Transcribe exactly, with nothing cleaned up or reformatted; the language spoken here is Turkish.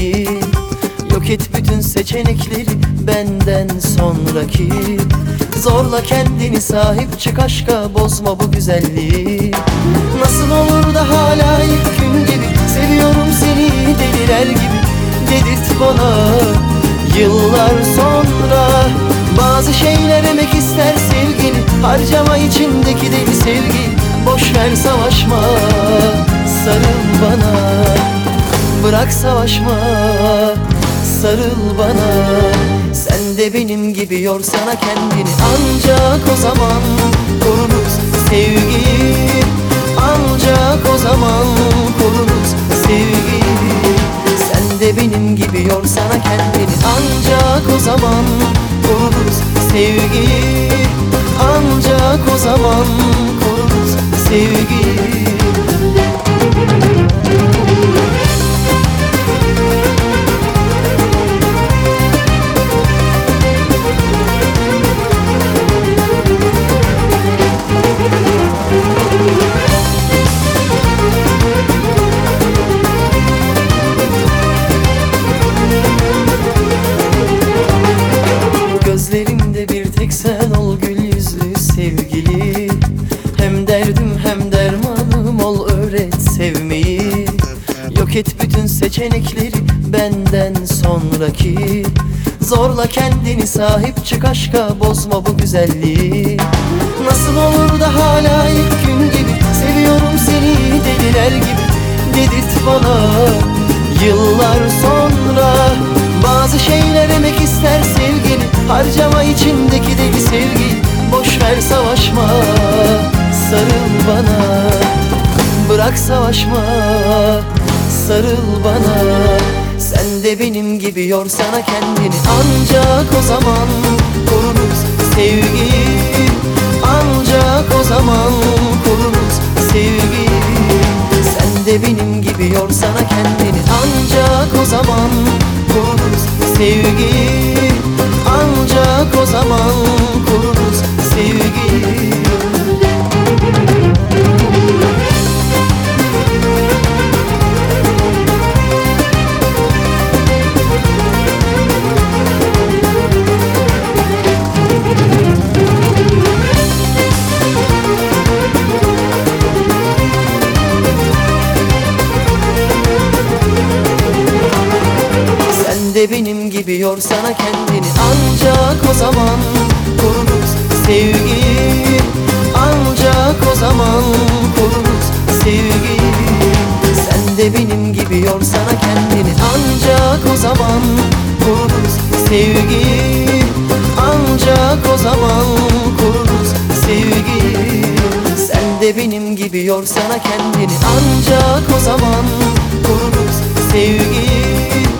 sevmeyi. Yok et bütün seçenekleri benden sonraki. Zorla kendini sahip çık aşka, bozma bu güzelliği. Nasıl olur da hala ilk gün gibi seviyorum seni deliler gibi dedirt bana. Yıllar sonra bazı şeyler emek ister sevgili, harcama içindeki deli sevgi. Boş ver savaşma, sarıl bana. Bırak savaşma, sarıl bana. Sen de benim gibi yorsana kendini, ancak o zaman koruruz sevgiyi. Ancak o zaman koruruz sevgiyi. Sen de benim gibi yorsana kendini, ancak o zaman koruruz sevgiyi. Ancak o zaman koruruz sevgiyi. Gözlerimde bir tek sen ol gül yüzlü sevgili. Hem derdim hem dermanım ol, öğret sevmeyi. Yok et bütün seçenekleri benden sonraki. Zorla kendini sahip çık aşka, bozma bu güzelliği. Nasıl olur da hala ilk gün gibi seviyorum seni deliler gibi dedirt bana. Yıllar sonra bazı şeyler emek ister sevgili, harcama içindeki deli sevgi. Boş ver savaşma, sarıl bana. Bırak savaşma, sarıl bana. Sen de benim gibi yorsana kendini, ancak o zaman koruruz sevgiyi. Ancak o zaman koruruz sevgiyi. Sen de benim gibi yorsana kendini, ancak o zaman koruruz sevgiyi. Ancak o zaman koruruz sevgiyi. Sen de benim gibi yorsana kendini, ancak o zaman koruruz sevgiyi. Ancak o zaman koruruz sevgiyi. Sen de benim gibi yorsana kendini, ancak o zaman koruruz sevgiyi. Ancak o zaman koruruz sevgiyi. Sen de benim gibi yorsana kendini, ancak o zaman koruruz sevgiyi.